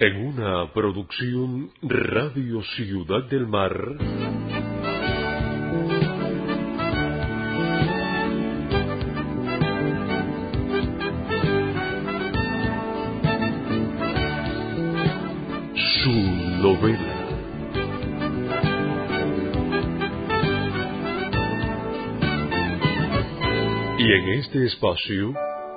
En una producción Radio Ciudad del Mar. Su novela. Y en este espacio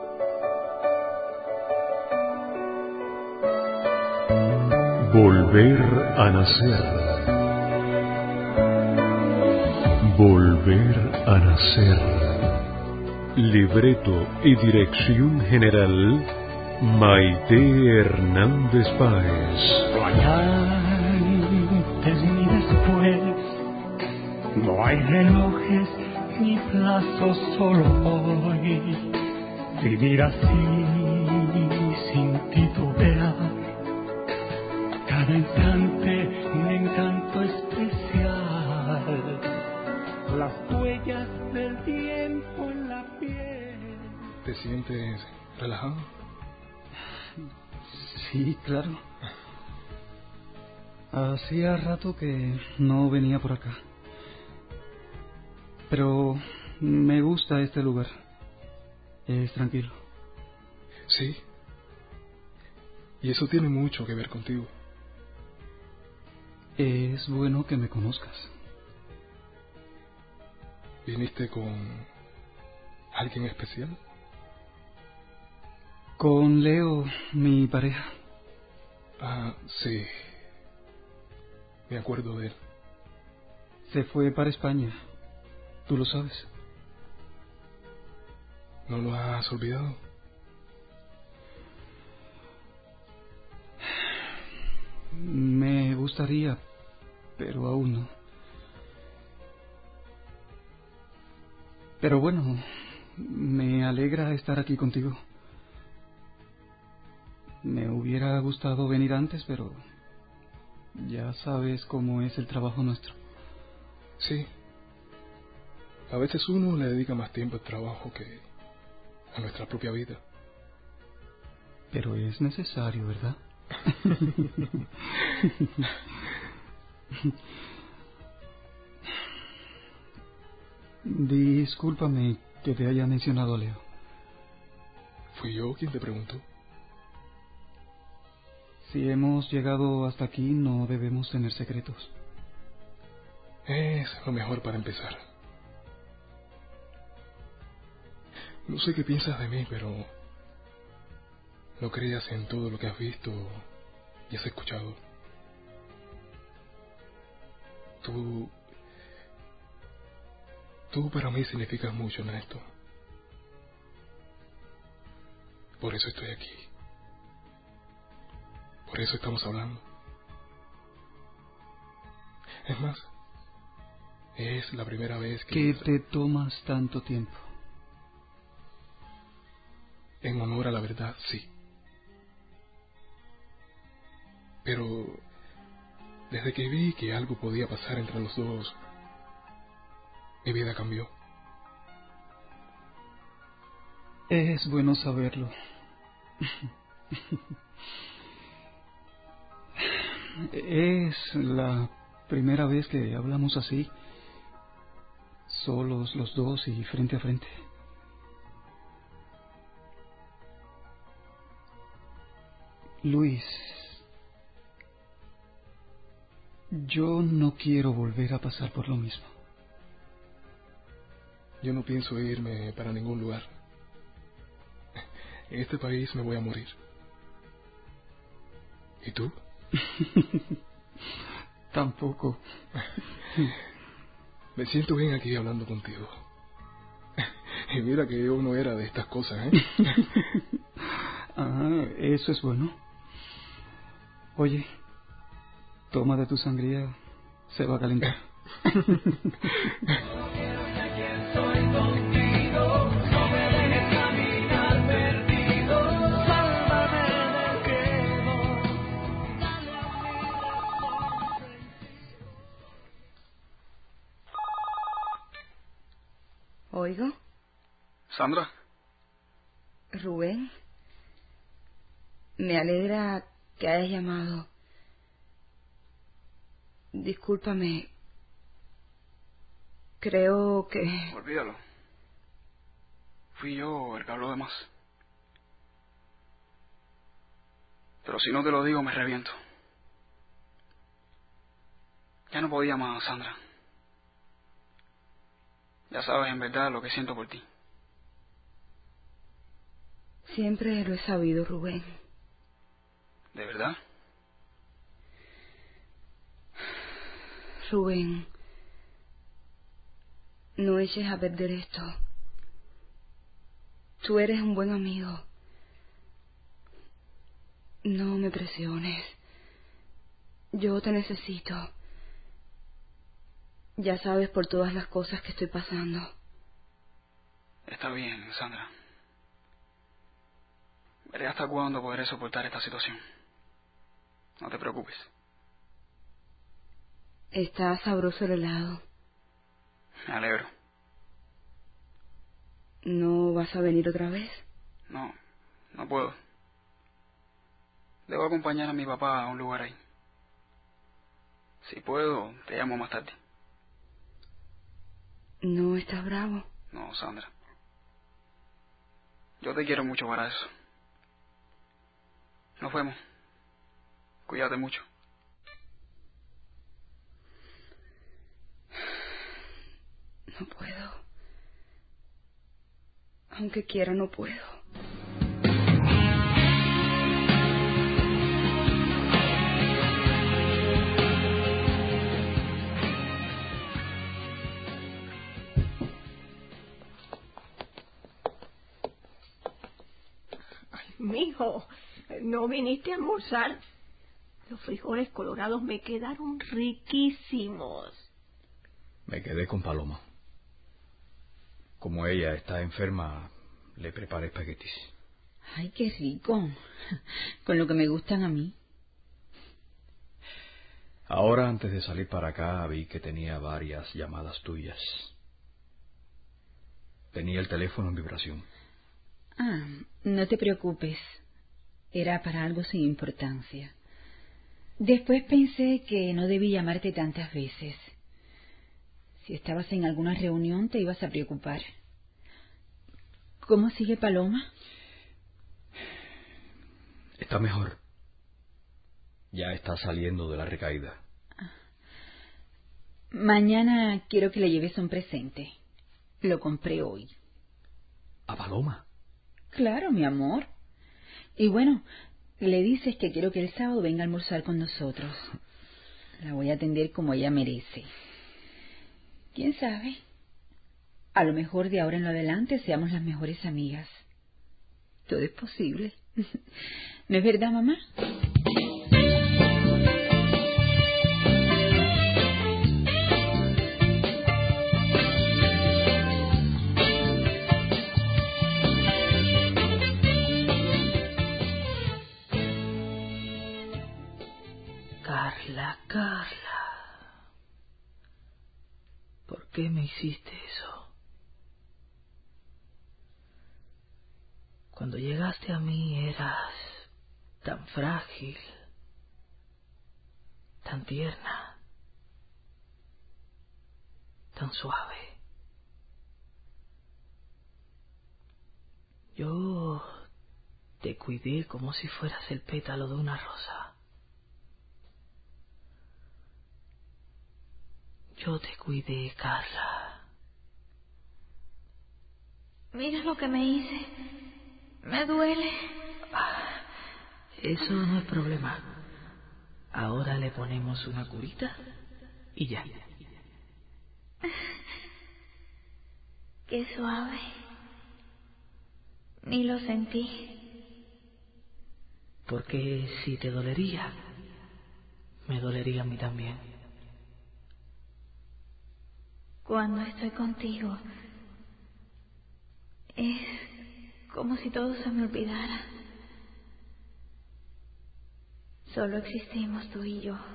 Volver a nacer. Volver a nacer. Libreto y dirección general Maite Hernández Páez. No hay antes ni después, no hay relojes ni plazos, solo hoy. Vivir así sin titubear, cada instante un encanto especial, las huellas del tiempo en la piel. ¿Te sientes relajado? Sí, claro. Hacía rato que no venía por acá. Pero me gusta este lugar. Es tranquilo. Sí. Y eso tiene mucho que ver contigo. Es bueno que me conozcas. ¿Viniste con alguien especial? Con Leo, mi pareja. Ah, sí. Me acuerdo de él. Se fue para España. Tú lo sabes. ¿No lo has olvidado? Me gustaría, pero aún no. Pero bueno, me alegra estar aquí contigo. Me hubiera gustado venir antes, pero ya sabes cómo es el trabajo nuestro. Sí. A veces uno le dedica más tiempo al trabajo que a nuestra propia vida. Pero es necesario, ¿verdad? Discúlpame que te haya mencionado a Leo. ¿Fui yo quien te preguntó? Si hemos llegado hasta aquí, no debemos tener secretos. Es lo mejor para empezar. No sé qué piensas de mí, pero no creas en todo lo que has visto y has escuchado. Tú para mí significas mucho en esto. Por eso estoy aquí. Por eso estamos hablando. Es más, es la primera vez que... ¿Qué te tomas tanto tiempo? En honor a la verdad, sí. Pero desde que vi que algo podía pasar entre los dos, mi vida cambió. Es bueno saberlo. Es la primera vez que hablamos así, solos los dos y frente a frente. Luis, yo no quiero volver a pasar por lo mismo. Yo no pienso irme para ningún lugar. En este país me voy a morir. ¿Y tú? Tampoco. Me siento bien aquí hablando contigo. Y mira que yo no era de estas cosas, ¿eh? Ah, eso es bueno. Oye, toma de tu sangría, se va a calentar. ¿Oigo? ¿Sandra? Rubén, me alegra que hayas llamado. Discúlpame. Creo que... Olvídalo. Fui yo el que habló de más. Pero si no te lo digo, me reviento. Ya no podía más, Sandra. Ya sabes en verdad lo que siento por ti. Siempre lo he sabido, Rubén. ¿De verdad? Rubén, no eches a perder esto. Tú eres un buen amigo. No me presiones. Yo te necesito. Ya sabes por todas las cosas que estoy pasando. Está bien, Sandra. Veré hasta cuándo podré soportar esta situación. No te preocupes. Está sabroso el helado. Me alegro. ¿No vas a venir otra vez? No, no puedo. Debo acompañar a mi papá a un lugar ahí. Si puedo, te llamo más tarde. ¿No estás bravo? No, Sandra. Yo te quiero mucho para eso. Nos vemos. Cuídate mucho. No puedo. Aunque quiera, no puedo. Mijo, ¿no viniste a almorzar? Los frijoles colorados me quedaron riquísimos. Me quedé con Paloma. Como ella está enferma, le preparé espaguetis. Ay, qué rico. Con lo que me gustan a mí. Ahora, antes de salir para acá, vi que tenía varias llamadas tuyas. Tenía el teléfono en vibración. Ah, no te preocupes. Era para algo sin importancia. Después pensé que no debí llamarte tantas veces. Si estabas en alguna reunión te ibas a preocupar. ¿Cómo sigue Paloma? Está mejor. Ya está saliendo de la recaída. Mañana quiero que le lleves un presente. Lo compré hoy. ¿A Paloma? Claro, mi amor. Y bueno, le dices que quiero que el sábado venga a almorzar con nosotros. La voy a atender como ella merece. ¿Quién sabe? A lo mejor de ahora en lo adelante seamos las mejores amigas. Todo es posible. ¿No es verdad, mamá? Carla, ¿por qué me hiciste eso? Cuando llegaste a mí eras tan frágil, tan tierna, tan suave. Yo te cuidé como si fueras el pétalo de una rosa. Yo te cuidé, Carla. Mira lo que me hice. Me duele. Eso no es problema. Ahora le ponemos una curita y ya. Qué suave. Ni lo sentí. Porque si te dolería, me dolería a mí también. Cuando estoy contigo, es como si todo se me olvidara. Solo existimos tú y yo.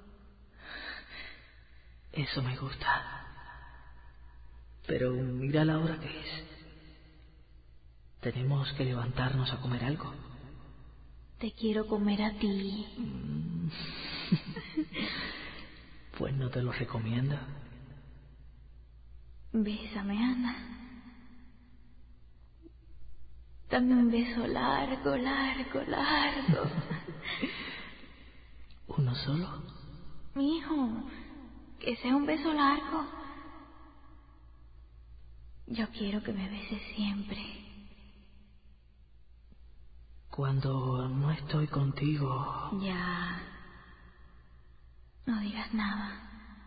Eso me gusta. Pero mira la hora que es. Tenemos que levantarnos a comer algo. Te quiero comer a ti. Pues no te lo recomiendo. Bésame, Ana. Dame un beso largo, largo, largo. ¿Uno solo? Mijo, que sea un beso largo. Yo quiero que me beses siempre. Cuando no estoy contigo... Ya. No digas nada.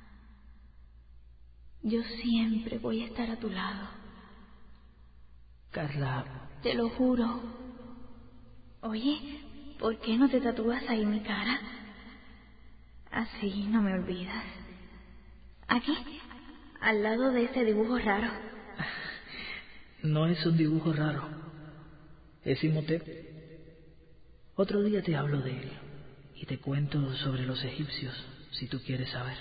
Yo siempre voy a estar a tu lado. Carla... Te lo juro. Oye, ¿por qué no te tatúas ahí mi cara? Así no me olvidas. Aquí, al lado de ese dibujo raro. No es un dibujo raro. Es Imhotep. Otro día te hablo de él y te cuento sobre los egipcios, si tú quieres saber.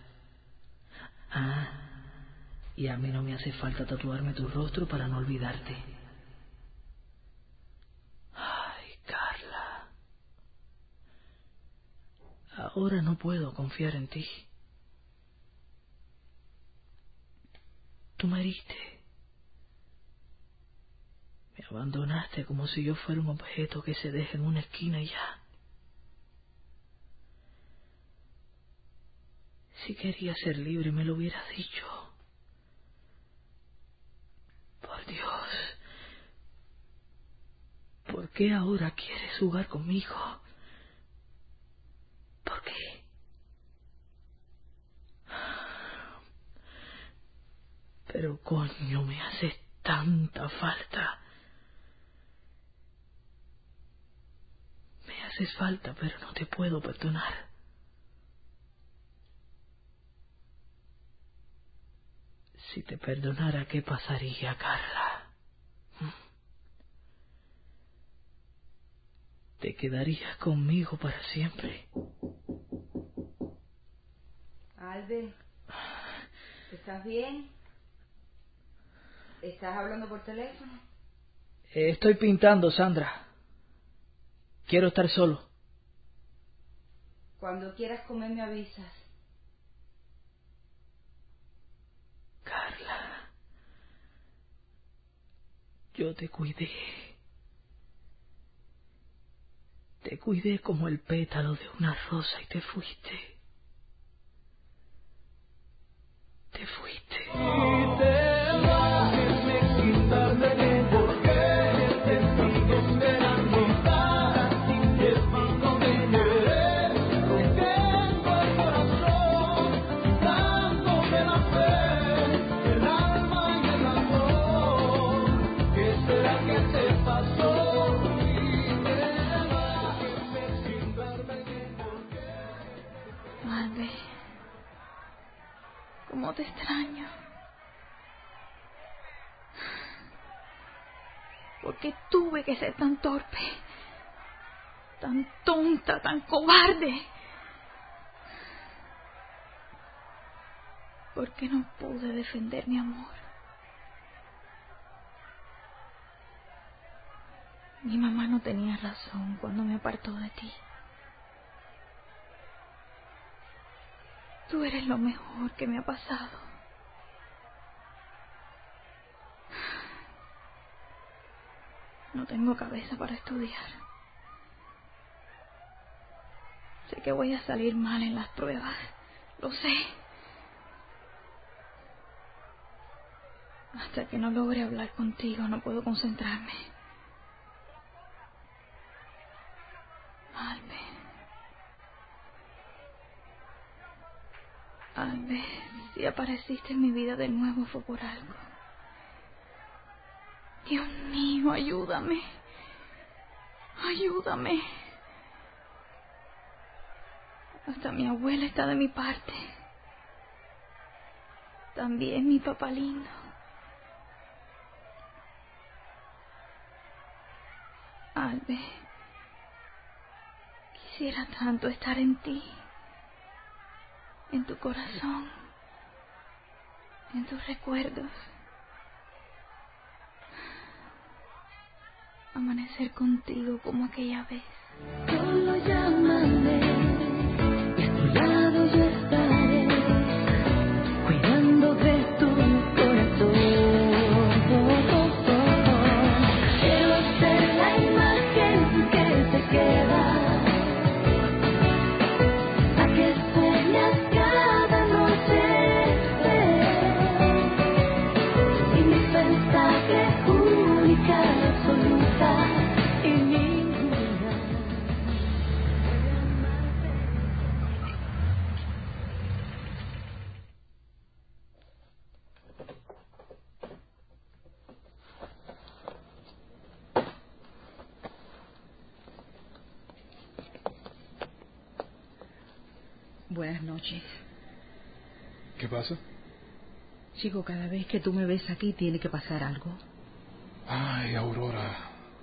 Ah, y a mí no me hace falta tatuarme tu rostro para no olvidarte. Ay, Carla. Ahora no puedo confiar en ti. Tú me heriste. Me abandonaste como si yo fuera un objeto que se deja en una esquina y ya. Si querías ser libre me lo hubieras dicho. Por Dios. ¿Por qué ahora quieres jugar conmigo? ¿Por qué? Pero coño, me haces tanta falta. Me haces falta, pero no te puedo perdonar. Si te perdonara, ¿qué pasaría, Carla? ¿Te quedarías conmigo para siempre? Albert, ¿estás bien? ¿Estás hablando por teléfono? Estoy pintando, Sandra. Quiero estar solo. Cuando quieras comer me avisas. Carla, yo te cuidé. Te cuidé como el pétalo de una rosa y te fuiste. Te fuiste. Y te vas, sin quitarme de por qué te sigo esperando. Sin que es cuando me querer, rompiendo el corazón, dándome la fe, el alma y el amor. ¿Qué será que te pasó? Y te vas, sin darme de por qué. Albert, cómo te extraño. ¿Por qué tuve que ser tan torpe? Tan tonta, tan cobarde. ¿Por qué no pude defender mi amor? Mi mamá no tenía razón cuando me apartó de ti. Tú eres lo mejor que me ha pasado. No tengo cabeza para estudiar. Sé que voy a salir mal en las pruebas. Lo sé. Hasta que no logre hablar contigo no puedo concentrarme. Albert, si apareciste en mi vida de nuevo fue por algo. Dios mío, ayúdame. Ayúdame. Hasta mi abuela está de mi parte. También mi papá lindo. Albert, quisiera tanto estar en ti, en tu corazón, en tus recuerdos. Amanecer contigo como aquella vez. Solo llámame, y a tu lado yo estaré, cuidando de tu corazón. Quiero ser la imagen que te queda, la que sueñas cada noche, indispensable, única, absoluta y ninguna. Buenas noches. ¿Qué pasa? Chico, cada vez que tú me ves aquí tiene que pasar algo. Ay, Aurora.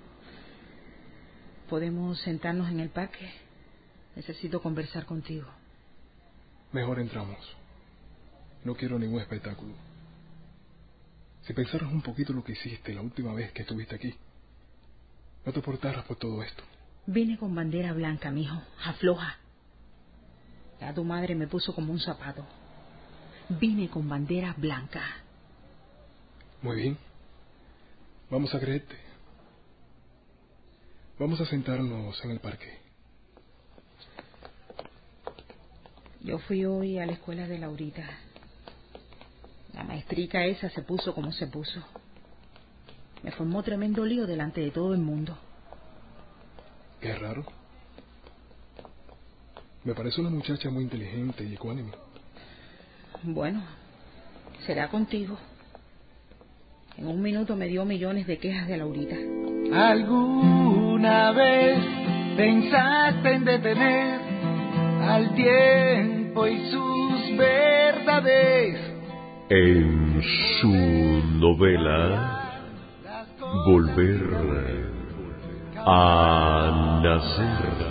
¿Podemos sentarnos en el parque? Necesito conversar contigo. Mejor entramos. No quiero ningún espectáculo. Si pensaras un poquito lo que hiciste la última vez que estuviste aquí, no te portaras por todo esto. Vine con bandera blanca, mijo. Afloja. Ya tu madre me puso como un zapato. Vine con bandera blanca. Muy bien. Vamos a creerte. Vamos a sentarnos en el parque. Yo fui hoy a la escuela de Laurita. La maestrica esa se puso como se puso. Me formó tremendo lío delante de todo el mundo. Qué raro. Me parece una muchacha muy inteligente y ecuánime. Bueno, será contigo. En un minuto me dio millones de quejas de Laurita. ¿Alguna vez pensaste en detener al tiempo y sus verdades? En su novela Volver a nacer.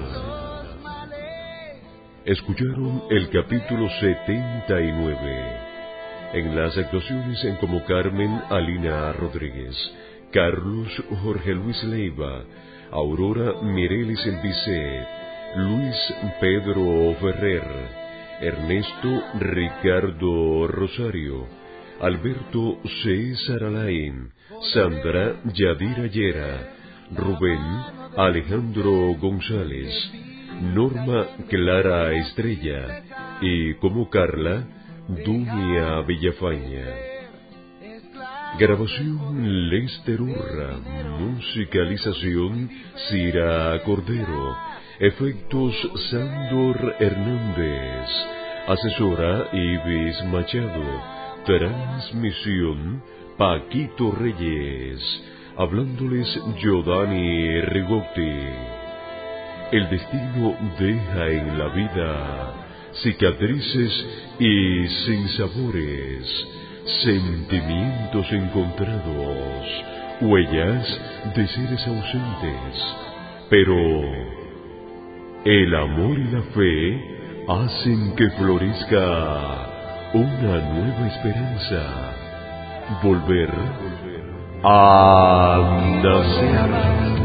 Escucharon el capítulo 79. En las actuaciones como Carmen Alina Rodríguez, Carlos Jorge Luis Leiva, Aurora Mireles Elbicet, Luis Pedro Ferrer, Ernesto Ricardo Rosario, Alberto César Alain, Sandra Yadira Llera, Rubén Alejandro González, Norma Clara Estrella y como Carla, Dunia Villafaña. Grabación Lester Urra, musicalización Cira Cordero, efectos Sándor Hernández, asesora Ibis Machado, transmisión Paquito Reyes, hablándoles Giordani Rigotti. El destino deja en la vida cicatrices y sinsabores, sentimientos encontrados, huellas de seres ausentes. Pero el amor y la fe hacen que florezca una nueva esperanza. Volver a nacer.